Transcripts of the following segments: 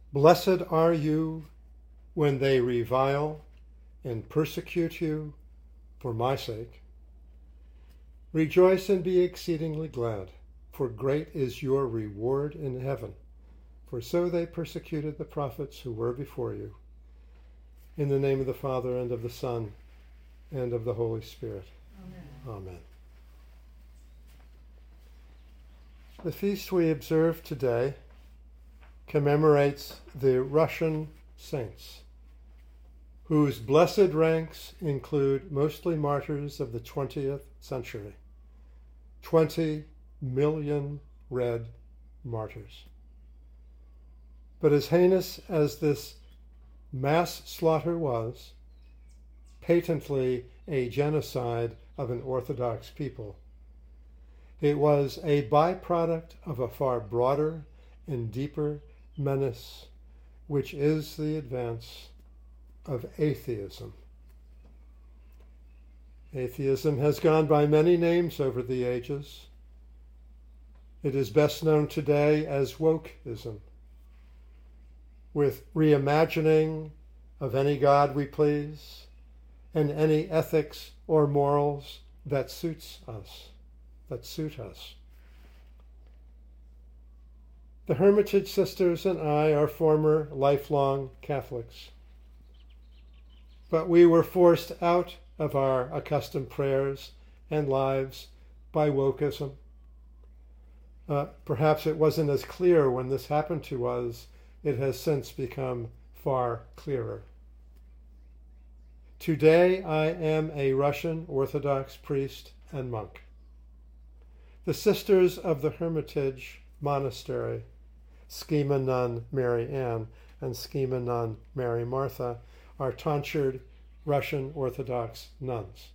Blessed are you when they revile and persecute you for my sake. Rejoice and be exceedingly glad, for great is your reward in heaven. For so they persecuted the prophets who were before you. In the name of the Father, and of the Son, and of the Holy Spirit. Amen. Amen. The feast we observe today commemorates the Russian saints, whose blessed ranks include mostly martyrs of the 20th century. 20 million red martyrs. But as heinous as this mass slaughter was, patently a genocide of an Orthodox people, it was a byproduct of a far broader and deeper menace, which is the advance of atheism. Atheism has gone by many names over the ages. It is best known today as wokeism, with reimagining of any God we please and any ethics or morals that suit us. The Hermitage sisters and I are former lifelong Catholics, but we were forced out of our accustomed prayers and lives by wokeism. Perhaps it wasn't as clear when this happened to us. It has since become far clearer. Today I am a Russian Orthodox priest and monk. The sisters of the Hermitage Monastery, Schema Nun Mary Ann and Schema Nun Mary Martha, are tonsured Russian Orthodox nuns.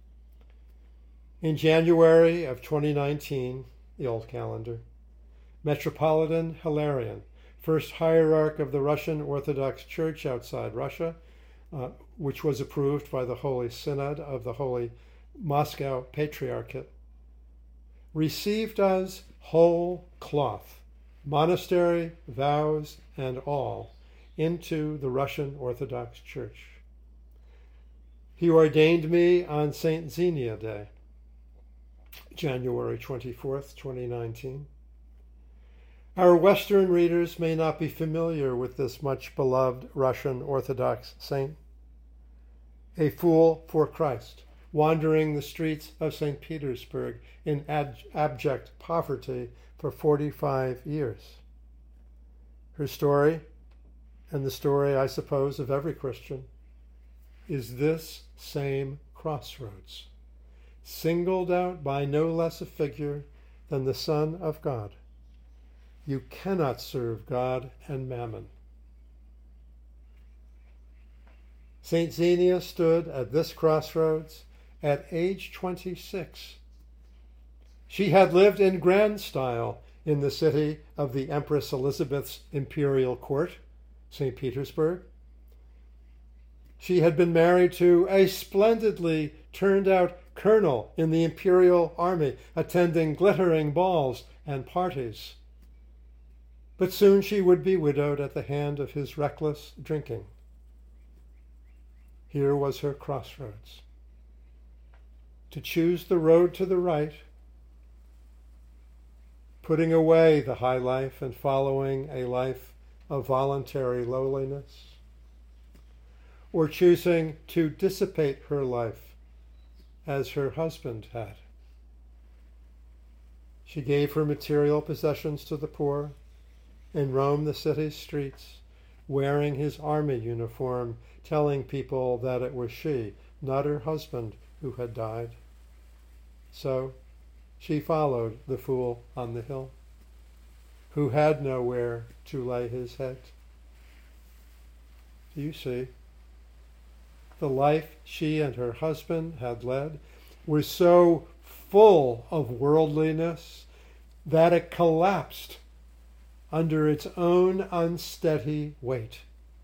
In January of 2019, the old calendar, Metropolitan Hilarion, first hierarch of the Russian Orthodox Church outside Russia, which was approved by the Holy Synod of the Holy Moscow Patriarchate, received us whole cloth, monastery, vows, and all, into the Russian Orthodox Church. He ordained me on St. Xenia Day, January 24th, 2019. Our Western readers may not be familiar with this much beloved Russian Orthodox saint. A fool for Christ, wandering the streets of St. Petersburg in abject poverty for 45 years. Her story, and the story, I suppose, of every Christian, is this same crossroads, singled out by no less a figure than the Son of God. You cannot serve God and mammon. St. Xenia stood at this crossroads at age 26. She had lived in grand style in the city of the Empress Elizabeth's imperial court, St. Petersburg. She had been married to a splendidly turned-out colonel in the imperial army, attending glittering balls and parties. But soon she would be widowed at the hand of his reckless drinking. Here was her crossroads. To choose the road to the right, putting away the high life and following a life of voluntary lowliness, or choosing to dissipate her life as her husband had. She gave her material possessions to the poor and roamed the city's streets, wearing his army uniform, telling people that it was she, not her husband, who had died. So she followed the fool on the hill, who had nowhere to lay his head. Do you see? The life she and her husband had led was so full of worldliness that it collapsed under its own unsteady weight.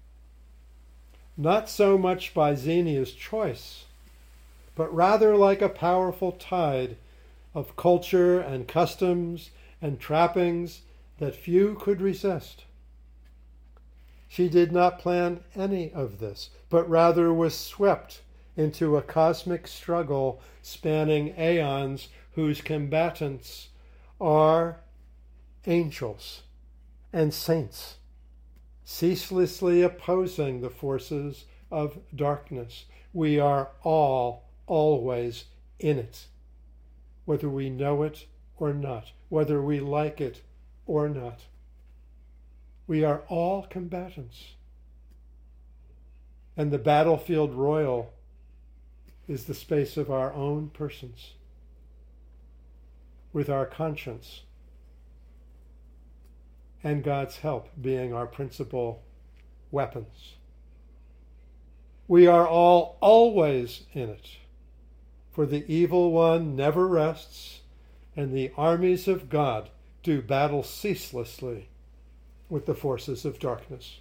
Not so much by Xenia's choice, but rather like a powerful tide of culture and customs and trappings that few could resist. She did not plan any of this, but rather was swept into a cosmic struggle spanning aeons whose combatants are angels and saints, ceaselessly opposing the forces of darkness. We are all always in it, whether we know it or not, whether we like it or not. We are all combatants. And the battlefield royal is the space of our own persons, with our conscience and God's help being our principal weapons. We are all always in it, for the evil one never rests, and the armies of God do battle ceaselessly with the forces of darkness.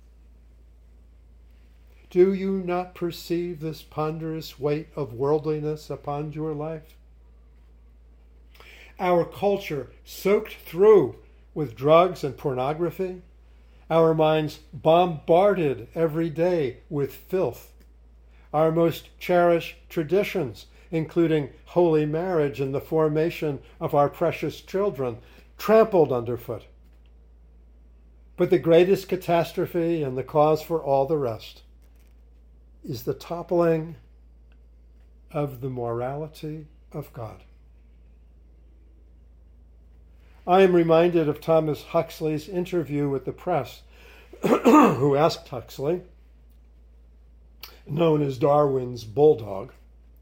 Do you not perceive this ponderous weight of worldliness upon your life? Our culture, soaked through with drugs and pornography, our minds bombarded every day with filth, our most cherished traditions, including holy marriage and the formation of our precious children, trampled underfoot. But the greatest catastrophe and the cause for all the rest is the toppling of the morality of God. I am reminded of Thomas Huxley's interview with the press, who asked Huxley, known as Darwin's bulldog,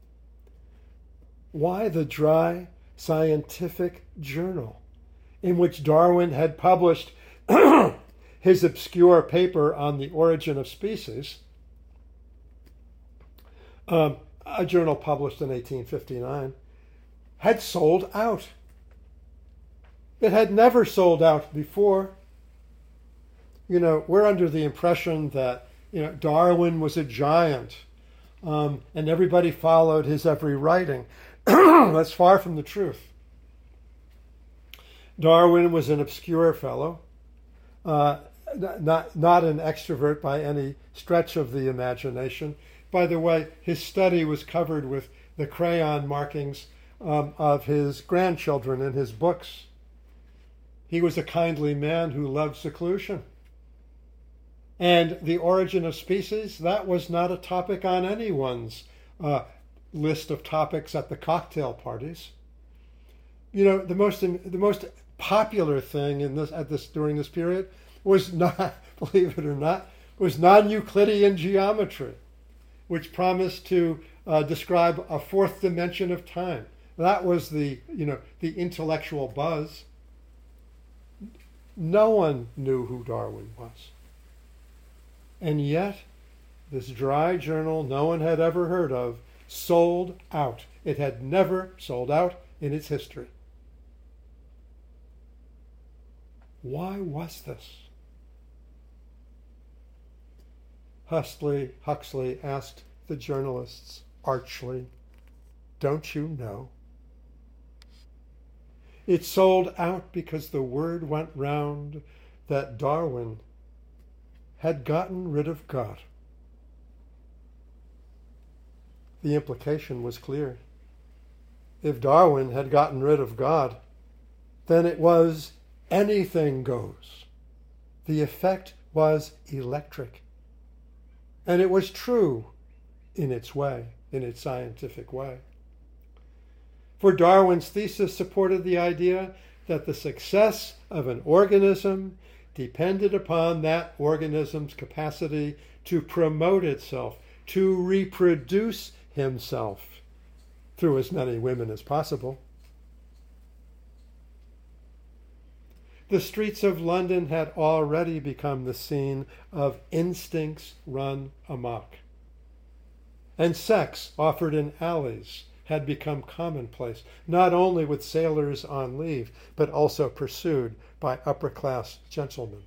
why the dry scientific journal in which Darwin had published his obscure paper on the origin of species, a journal published in 1859, had sold out. It had never sold out before. We're under the impression that, Darwin was a giant, and everybody followed his every writing. That's far from the truth. Darwin was an obscure fellow, not an extrovert by any stretch of the imagination. By the way, his study was covered with the crayon markings of his grandchildren in his books. He was a kindly man who loved seclusion. And the origin of species, that was not a topic on anyone's list of topics at the cocktail parties. The most popular thing during this period was not, believe it or not, was non-Euclidean geometry, which promised to describe a fourth dimension of time. That was the intellectual buzz. No one knew who Darwin was. And yet, this dry journal no one had ever heard of sold out. It had never sold out in its history. Why was this? Huxley asked the journalists archly, "Don't you know?" It sold out because the word went round that Darwin had gotten rid of God. The implication was clear. If Darwin had gotten rid of God, then it was anything goes. The effect was electric. And it was true in its way, in its scientific way. For Darwin's thesis supported the idea that the success of an organism depended upon that organism's capacity to promote itself, to reproduce himself through as many women as possible. The streets of London had already become the scene of instincts run amok. And sex offered in alleys had become commonplace, not only with sailors on leave, but also pursued by upper-class gentlemen.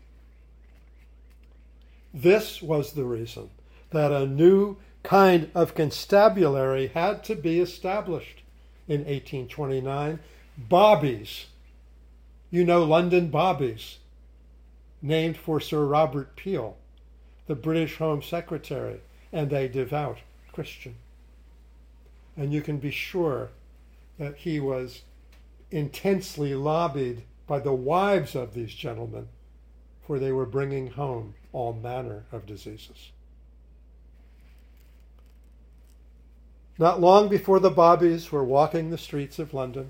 This was the reason that a new kind of constabulary had to be established in 1829, bobbies. London bobbies. named for Sir Robert Peel, the British Home Secretary, and a devout Christian. And you can be sure that he was intensely lobbied by the wives of these gentlemen, for they were bringing home all manner of diseases. Not long before the Bobbies were walking the streets of London,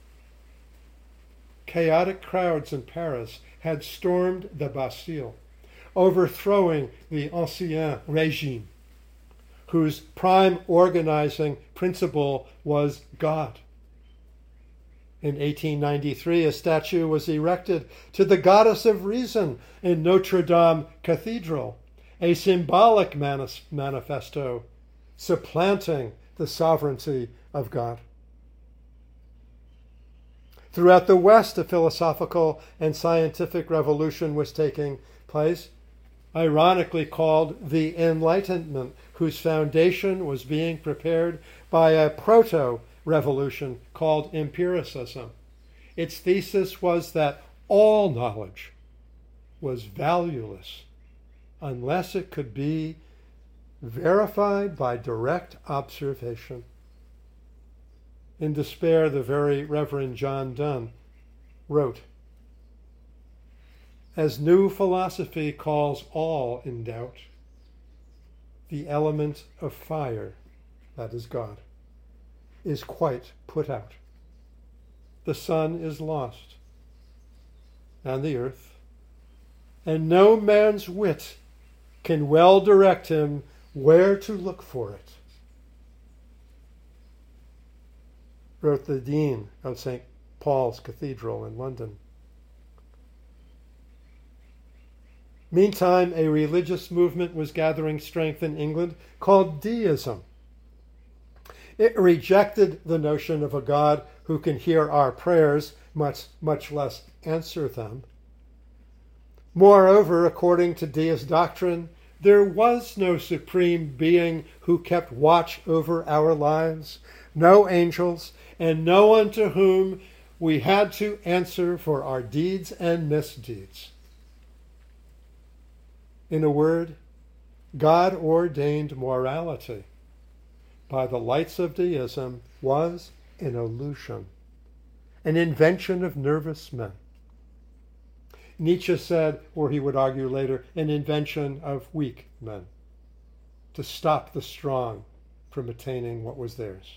chaotic crowds in Paris had stormed the Bastille, overthrowing the Ancien Régime, whose prime organizing principle was God. In 1893, a statue was erected to the goddess of reason in Notre Dame Cathedral, a symbolic manifesto supplanting the sovereignty of God. Throughout the West, a philosophical and scientific revolution was taking place, ironically called the Enlightenment, whose foundation was being prepared by a proto-revolution called empiricism. Its thesis was that all knowledge was valueless unless it could be verified by direct observation. In despair, the very Reverend John Donne wrote, "As new philosophy calls all in doubt, the element of fire, that is God, is quite put out. The sun is lost, and the earth, and no man's wit can well direct him where to look for it," wrote the Dean of St. Paul's Cathedral in London. Meantime, a religious movement was gathering strength in England called Deism. It rejected the notion of a God who can hear our prayers, much less answer them. Moreover, according to Deist doctrine, there was no supreme being who kept watch over our lives, no angels, and no one to whom we had to answer for our deeds and misdeeds. In a word, God ordained morality by the lights of deism was an illusion, an invention of nervous men. Nietzsche said, or he would argue later, an invention of weak men to stop the strong from attaining what was theirs.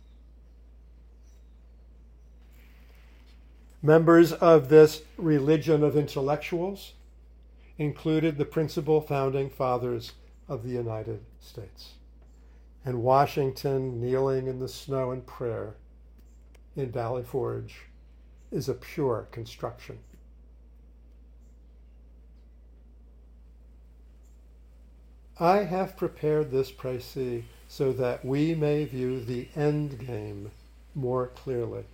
Members of this religion of intellectuals included the principal founding fathers of the United States, and Washington kneeling in the snow in prayer in Valley Forge is a pure construction. I have prepared this précis so that we may view the end game more clearly.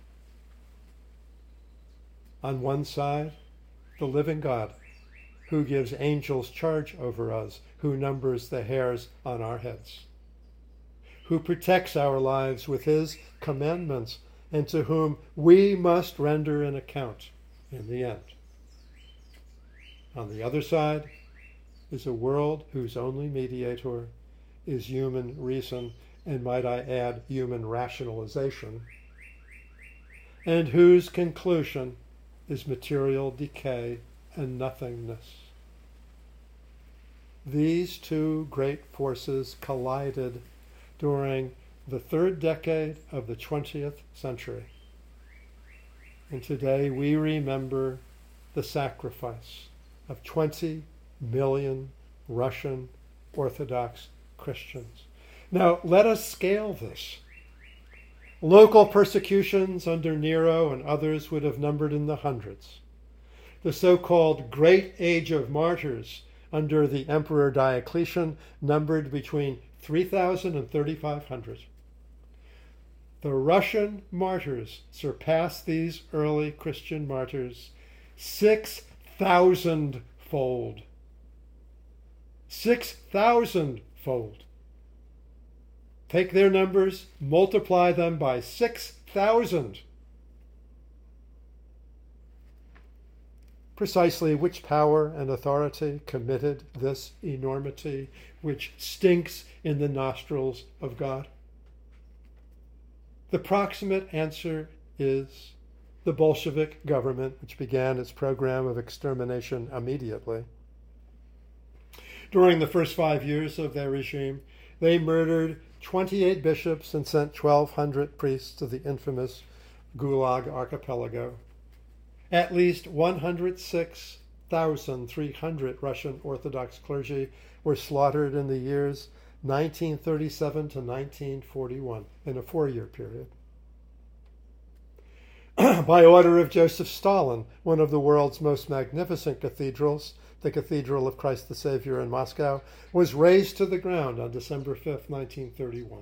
On one side, the living God, who gives angels charge over us, who numbers the hairs on our heads, who protects our lives with his commandments, and to whom we must render an account in the end. On the other side is a world whose only mediator is human reason, and might I add, human rationalization, and whose conclusion is material decay and nothingness. These two great forces collided during the third decade of the 20th century. And today we remember the sacrifice of 20 million Russian Orthodox Christians. Now, let us scale this. Local persecutions under Nero and others would have numbered in the hundreds. The so-called Great Age of Martyrs under the Emperor Diocletian numbered between 3,000 and 3,500. The Russian martyrs surpassed these early Christian martyrs 6,000-fold. 6,000-fold. Take their numbers, multiply them by 6,000. precisely which power and authority committed this enormity which stinks in the nostrils of God? The proximate answer is the Bolshevik government, which began its program of extermination immediately. During the first 5 years of their regime, they murdered 28 bishops and sent 1,200 priests to the infamous Gulag Archipelago. At least 106,300 Russian Orthodox clergy were slaughtered in the years 1937 to 1941 in a 4-year period. By order of Joseph Stalin, one of the world's most magnificent cathedrals, the Cathedral of Christ the Savior in Moscow, was razed to the ground on December 5th, 1931.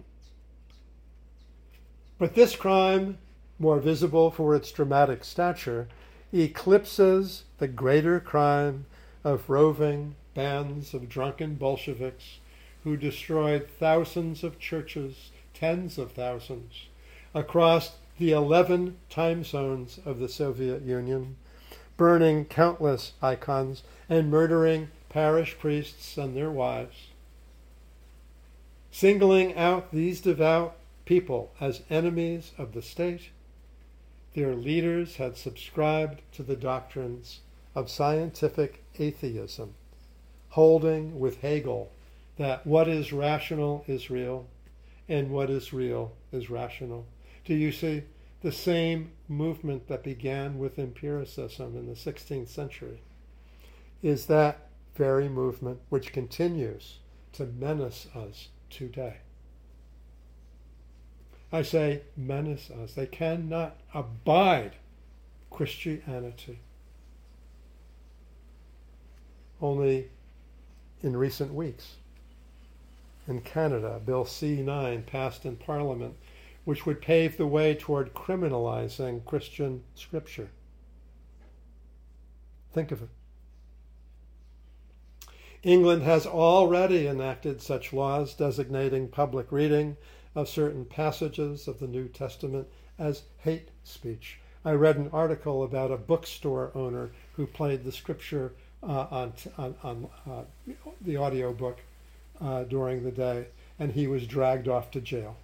But this crime, more visible for its dramatic stature, eclipses the greater crime of roving bands of drunken Bolsheviks who destroyed thousands of churches, tens of thousands, across the 11 time zones of the Soviet Union, burning countless icons and murdering parish priests and their wives. Singling out these devout people as enemies of the state, their leaders had subscribed to the doctrines of scientific atheism, holding with Hegel that what is rational is real and what is real is rational. Do you see? The same movement that began with empiricism in the 16th century is that very movement which continues to menace us today. I say menace us. They cannot abide Christianity. Only in recent weeks, in Canada, Bill C-9 passed in Parliament, which would pave the way toward criminalizing Christian scripture. Think of it. England has already enacted such laws designating public reading of certain passages of the New Testament as hate speech. I read an article about a bookstore owner who played the scripture on the audiobook during the day, and he was dragged off to jail.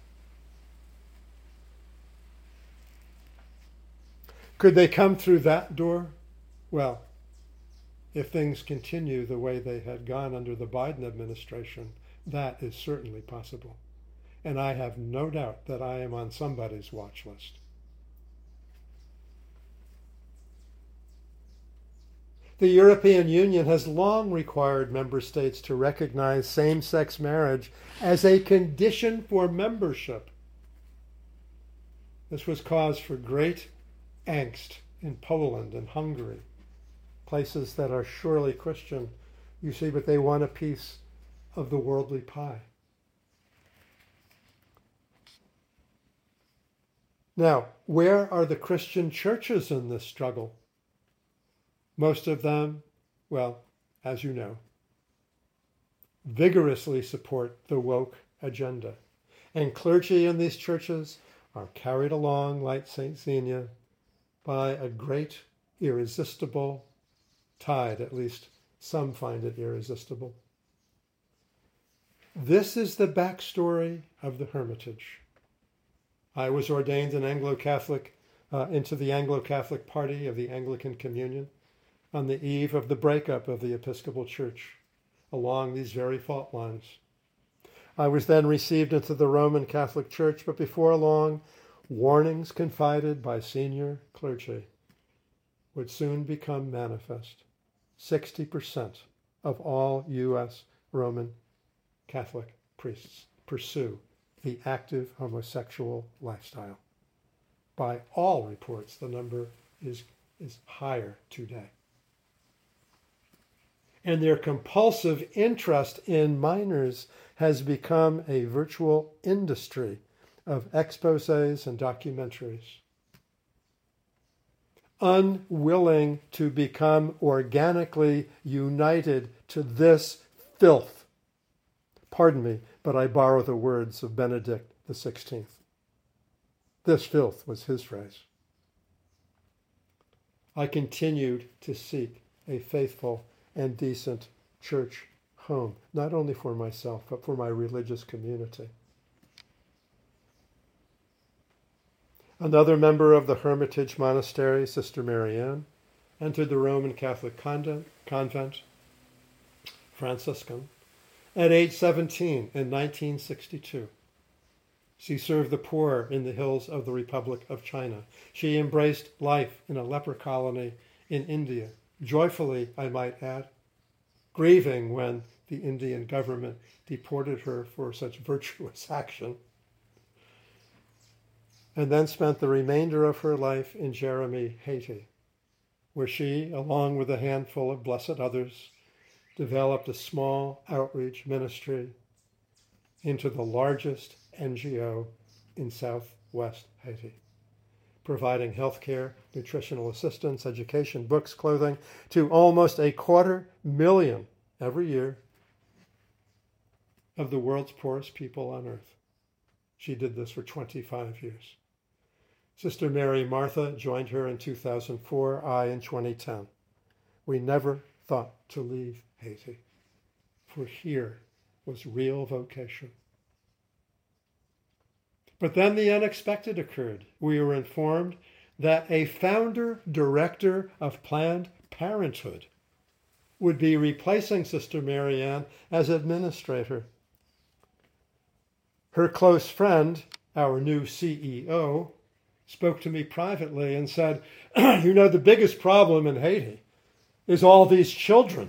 Could they come through that door? Well, if things continue the way they had gone under the Biden administration, that is certainly possible. And I have no doubt that I am on somebody's watch list. The European Union has long required member states to recognize same-sex marriage as a condition for membership. This was cause for great angst in Poland and Hungary, places that are surely Christian, you see, but they want a piece of the worldly pie. Now, where are the Christian churches in this struggle? Most of them, well, as you know, vigorously support the woke agenda. And clergy in these churches are carried along, like St. Xenia, by a great, irresistible tide. At least some find it irresistible. This is the backstory of the Hermitage. I was ordained an Anglo-Catholic into the Anglo-Catholic party of the Anglican Communion on the eve of the breakup of the Episcopal Church along these very fault lines. I was then received into the Roman Catholic Church, but before long, warnings confided by senior clergy would soon become manifest. 60% of all U.S. Roman Catholic priests pursue the active homosexual lifestyle. By all reports, the number is higher today. And their compulsive interest in minors has become a virtual industry of exposés and documentaries. Unwilling to become organically united to this filth. Pardon me, but I borrow the words of Benedict XVI. This filth was his phrase. I continued to seek a faithful and decent church home, not only for myself, but for my religious community. Another member of the Hermitage Monastery, Sister Marianne, entered the Roman Catholic convent, Franciscan, at age 17 in 1962. She served the poor in the hills of the Republic of China. She embraced life in a leper colony in India, joyfully, I might add, grieving when the Indian government deported her for such virtuous action, and then spent the remainder of her life in Jérémie, Haiti, where she, along with a handful of blessed others, developed a small outreach ministry into the largest NGO in southwest Haiti, providing healthcare, nutritional assistance, education, books, clothing to almost 250,000 every year of the world's poorest people on earth. She did this for 25 years. Sister Mary Martha joined her in 2004, I in 2010. We never thought to leave Haiti, for here was real vocation. But then the unexpected occurred. We were informed that a founder director of Planned Parenthood would be replacing Sister Marianne as administrator. Her close friend, our new CEO, spoke to me privately and said, the biggest problem in Haiti is all these children.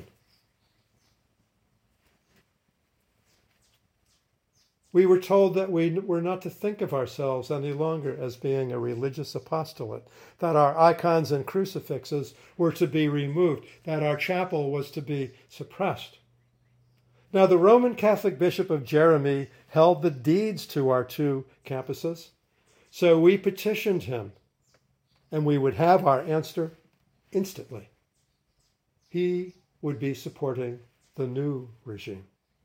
We were told that we were not to think of ourselves any longer as being a religious apostolate, that our icons and crucifixes were to be removed, that our chapel was to be suppressed. Now, the Roman Catholic Bishop of Jérémie held the deeds to our 2 campuses, so we petitioned him, and we would have our answer instantly. He would be supporting the new regime.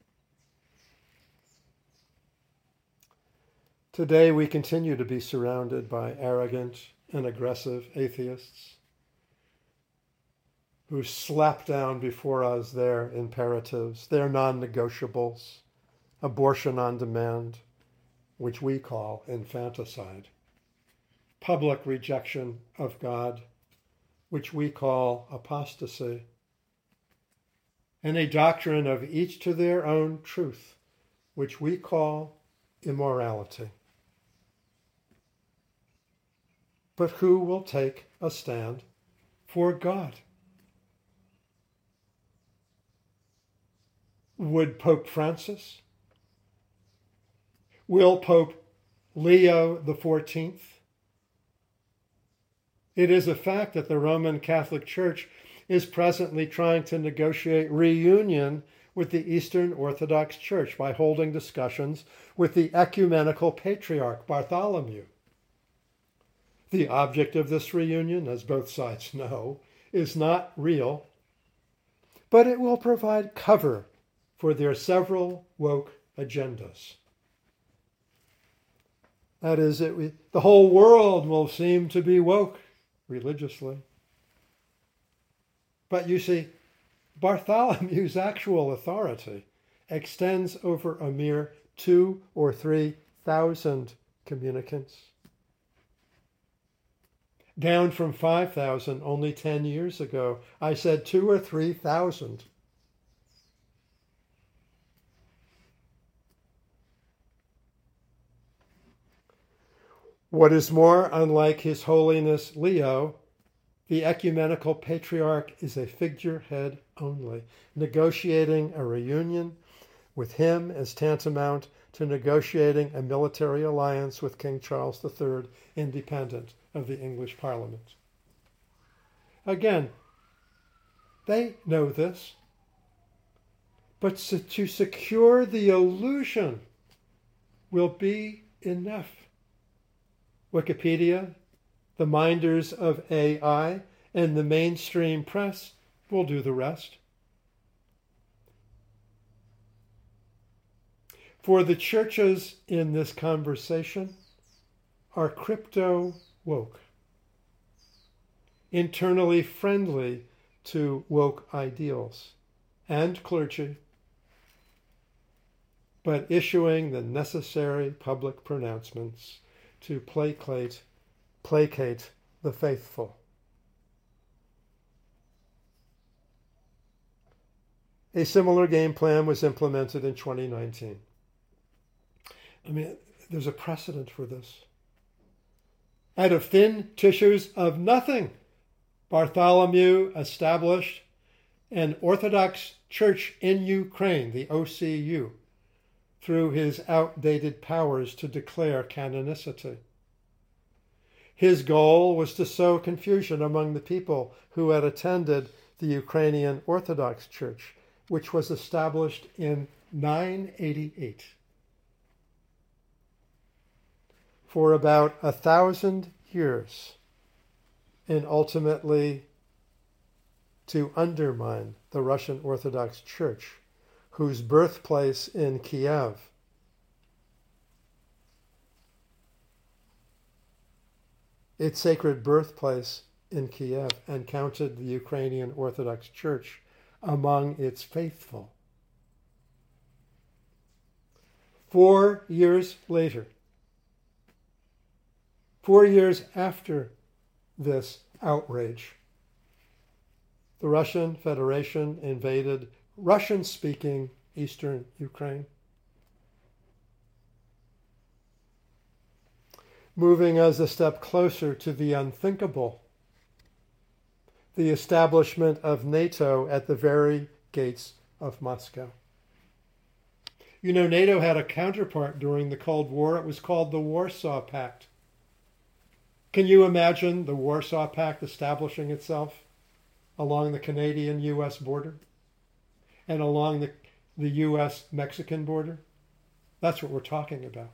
Today, we continue to be surrounded by arrogant and aggressive atheists who slap down before us their imperatives, their non-negotiables, abortion on demand, which we call infanticide, public rejection of God, which we call apostasy, and a doctrine of each to their own truth, which we call immorality. But who will take a stand for God? Would Pope Francis? Will Pope Leo XIV? It is a fact that the Roman Catholic Church is presently trying to negotiate reunion with the Eastern Orthodox Church by holding discussions with the ecumenical patriarch Bartholomew. The object of this reunion, as both sides know, is not real, but it will provide cover for their several woke agendas. That is, the whole world will seem to be woke religiously. But you see, Bartholomew's actual authority extends over a mere 2,000 or 3,000 communicants, down from 5,000 only 10 years ago. I said 2,000 or 3,000. What is more, unlike His Holiness Leo, the ecumenical patriarch is a figurehead only. Negotiating a reunion with him is tantamount to negotiating a military alliance with King Charles III, independent of the English Parliament. Again, they know this, but to secure the illusion will be enough. Wikipedia, the minders of AI, and the mainstream press will do the rest. For the churches in this conversation are crypto woke, internally friendly to woke ideals and clergy, but issuing the necessary public pronouncements to placate the faithful. A similar game plan was implemented in 2019. I mean, there's a precedent for this. Out of thin tissues of nothing, Bartholomew established an Orthodox Church in Ukraine, the OCU, through his outdated powers to declare canonicity. His goal was to sow confusion among the people who had attended the Ukrainian Orthodox Church, which was established in 988. For about 1,000 years, and ultimately to undermine the Russian Orthodox Church, whose birthplace in Kiev its sacred birthplace in Kiev, and counted the Ukrainian Orthodox Church among its faithful. 4 years later, 4 years after this outrage, the Russian Federation invaded Russian-speaking eastern Ukraine, moving us a step closer to the unthinkable, the establishment of NATO at the very gates of Moscow. You know, NATO had a counterpart during the Cold War. It was called the Warsaw Pact. Can you imagine the Warsaw Pact establishing itself along the Canadian-US border and along the US-Mexican border? That's what we're talking about.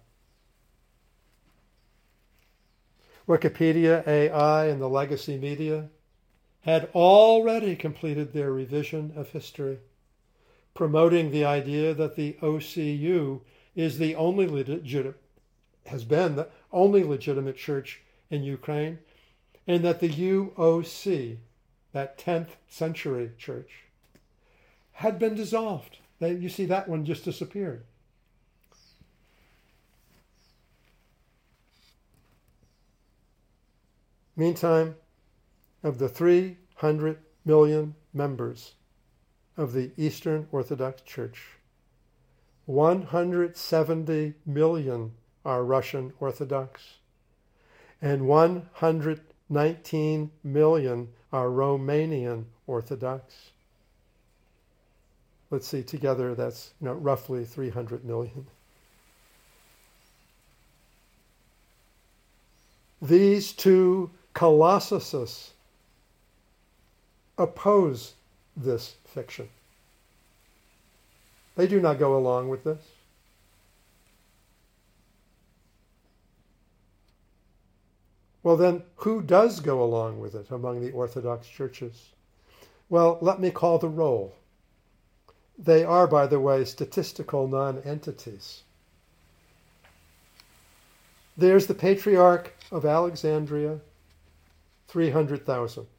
Wikipedia, AI, and the legacy media had already completed their revision of history, promoting the idea that the OCU is the only has been the only legitimate church in Ukraine, and that the UOC, that 10th century church, had been dissolved. You see, that one just disappeared. Meantime, of the 300 million members of the Eastern Orthodox Church, 170 million are Russian Orthodox, and 119 million are Romanian Orthodox. Let's see, together that's roughly 300 million. These two colossuses oppose this fiction. They do not go along with this. Well, then, who does go along with it among the Orthodox churches? Well, let me call the roll. They are, by the way, statistical non-entities. There's the Patriarch of Alexandria, 300,000.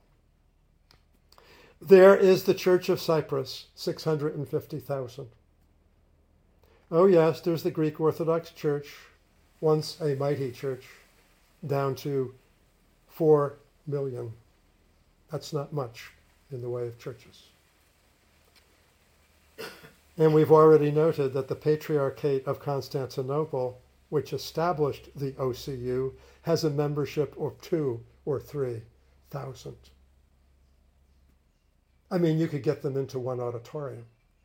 There is the Church of Cyprus, 650,000. Oh yes, there's the Greek Orthodox Church, once a mighty church, down to 4 million. That's not much in the way of churches. And we've already noted that the Patriarchate of Constantinople, which established the OCU, has a membership of 2,000 or 3,000. I mean, you could get them into one auditorium.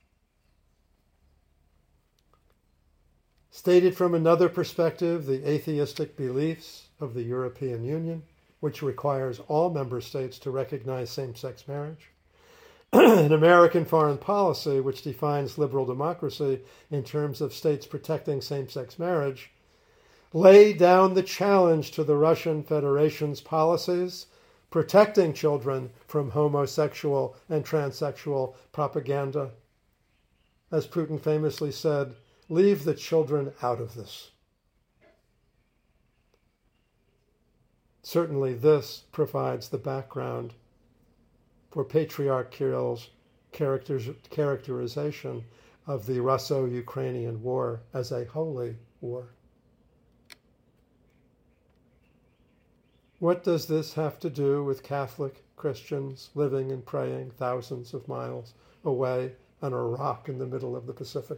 Stated from another perspective, the atheistic beliefs of the European Union, which requires all member states to recognize same-sex marriage, an American foreign policy which defines liberal democracy in terms of states protecting same-sex marriage, lay down the challenge to the Russian Federation's policies protecting children from homosexual and transsexual propaganda. As Putin famously said, leave the children out of this. Certainly this provides the background for Patriarch Kirill's characterization of the Russo-Ukrainian War as a holy war. What does this have to do with Catholic Christians living and praying thousands of miles away on a rock in the middle of the Pacific?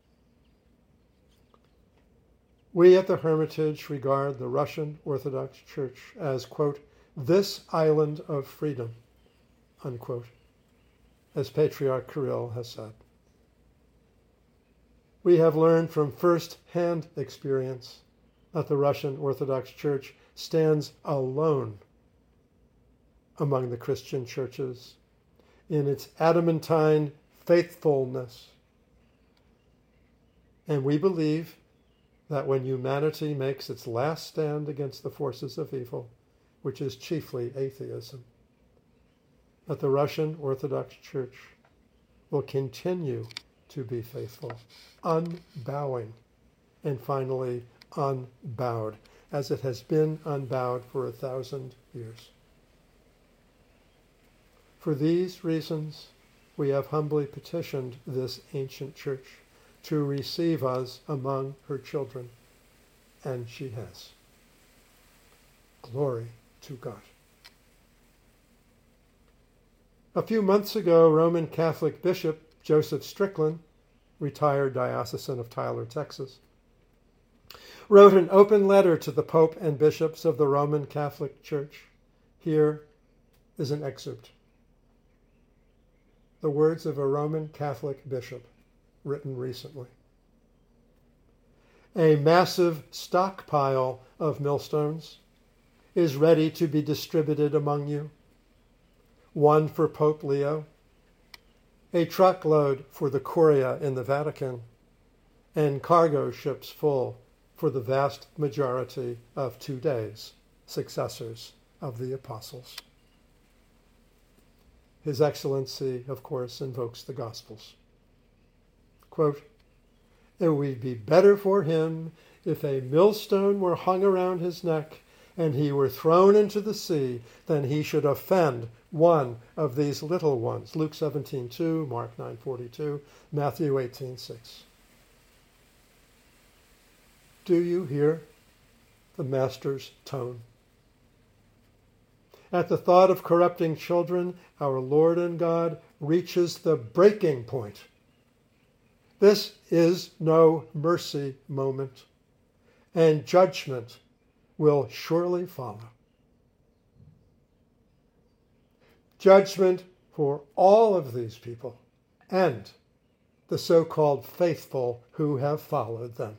We at the Hermitage regard the Russian Orthodox Church as, quote, this island of freedom, unquote, as Patriarch Kirill has said. We have learned from first-hand experience that the Russian Orthodox Church stands alone among the Christian churches in its adamantine faithfulness. And we believe that when humanity makes its last stand against the forces of evil, which is chiefly atheism, that the Russian Orthodox Church will continue to be faithful, unbowing, and finally unbowed, as it has been unbowed for 1,000 years. For these reasons, we have humbly petitioned this ancient church to receive us among her children, and she has. Glory to God. A few months ago, Roman Catholic Bishop Joseph Strickland, retired diocesan of Tyler, Texas, wrote an open letter to the Pope and bishops of the Roman Catholic Church. Here is an excerpt. The words of a Roman Catholic bishop, written recently. A massive stockpile of millstones is ready to be distributed among you. One for Pope Leo, a truckload for the Curia in the Vatican, and cargo ships full for the vast majority of today's successors of the apostles. His Excellency, of course, invokes the Gospels. Quote, it would be better for him if a millstone were hung around his neck and he were thrown into the sea than he should offend one of these little ones. Luke 17:2, Mark 9:42, Matthew 18:6. Do you hear the Master's tone? At the thought of corrupting children, our Lord and God reaches the breaking point. This is no mercy moment, and judgment will surely follow. Judgment for all of these people and the so-called faithful who have followed them.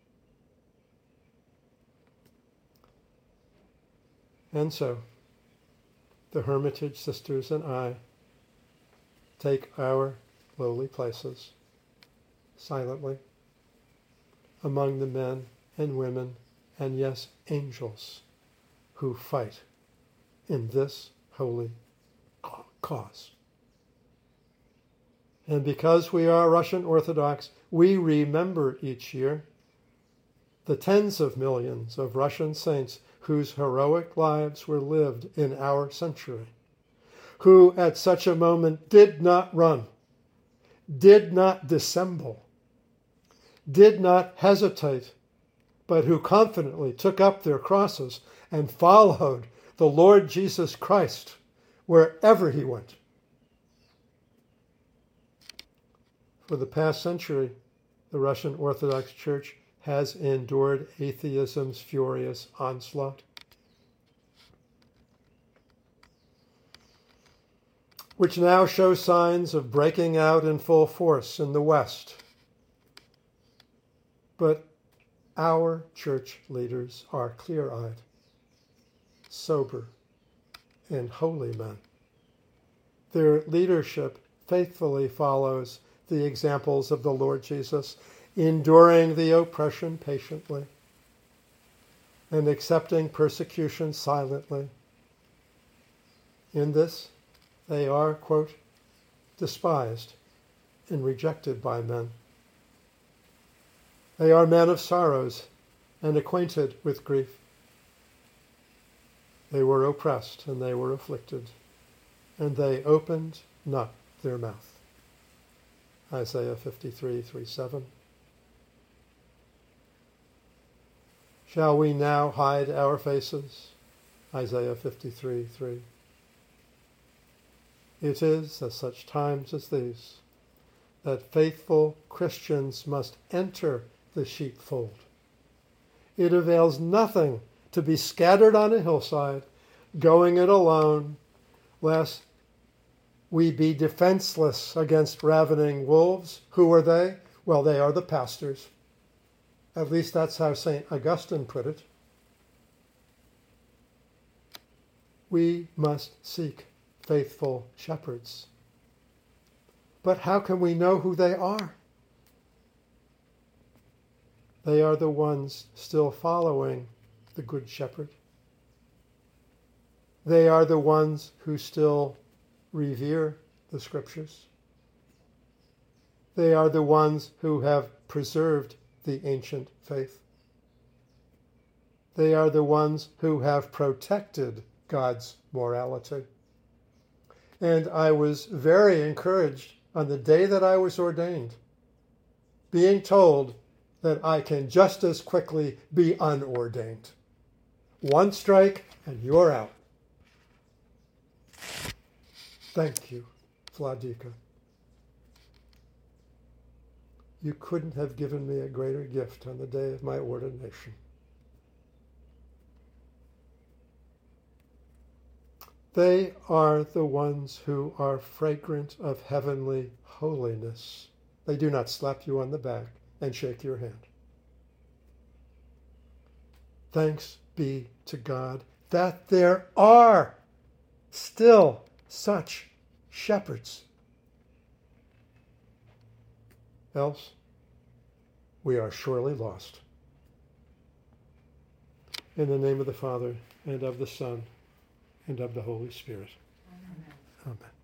And so, the Hermitage sisters and I take our lowly places silently among the men and women and, yes, angels who fight in this holy cause. And because we are Russian Orthodox, we remember each year the tens of millions of Russian saints whose heroic lives were lived in our century, who at such a moment did not run, did not dissemble, did not hesitate, but who confidently took up their crosses and followed the Lord Jesus Christ wherever he went. For the past century, the Russian Orthodox Church has endured atheism's furious onslaught, which now shows signs of breaking out in full force in the West. But our church leaders are clear-eyed, sober, and holy men. Their leadership faithfully follows the examples of the Lord Jesus, enduring the oppression patiently and accepting persecution silently. In this, they are, quote, despised and rejected by men. They are men of sorrows and acquainted with grief. They were oppressed and they were afflicted, and they opened not their mouth. Isaiah 53:3-7. Shall we now hide our faces? Isaiah 53:3. It is at such times as these that faithful Christians must enter the sheepfold. It avails nothing to be scattered on a hillside, going it alone, lest we be defenseless against ravening wolves. Who are they? Well, they are the pastors. At least that's how St. Augustine put it. We must seek faithful shepherds. But how can we know who they are? They are the ones still following the Good Shepherd. They are the ones who still revere the Scriptures. They are the ones who have preserved the ancient faith. They are the ones who have protected God's morality. And I was very encouraged on the day that I was ordained, being told that I can just as quickly be unordained. One strike and you're out. Thank you, Vladika. You couldn't have given me a greater gift on the day of my ordination. They are the ones who are fragrant of heavenly holiness. They do not slap you on the back and shake your hand. Thanks be to God that there are still such shepherds. Else, we are surely lost. In the name of the Father, and of the Son, and of the Holy Spirit. Amen. Amen.